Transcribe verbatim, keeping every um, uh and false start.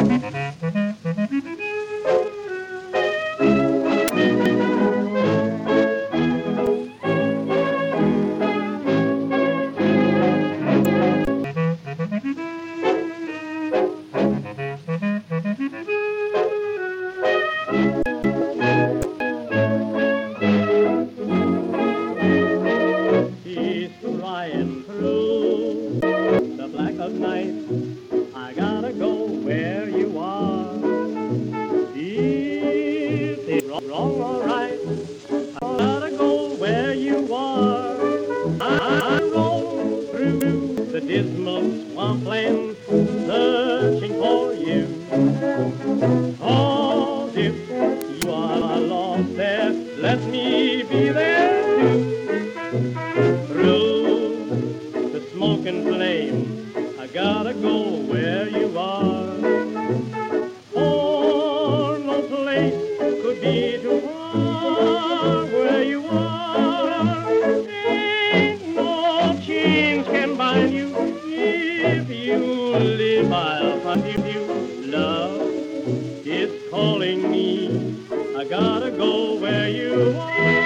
He's flying through the black of night. I gotta go where you are. If it's wrong or right, I gotta go where you are. I, I roll through the dismal swampland searching for you. Oh, if you are lost there, let me be there too. Through the smoke and flame, I gotta go where you are. Oh, no place could be too far where you are. Ain't no chains can bind you. If you live, I'll find you. Love is calling me. I gotta go where you are.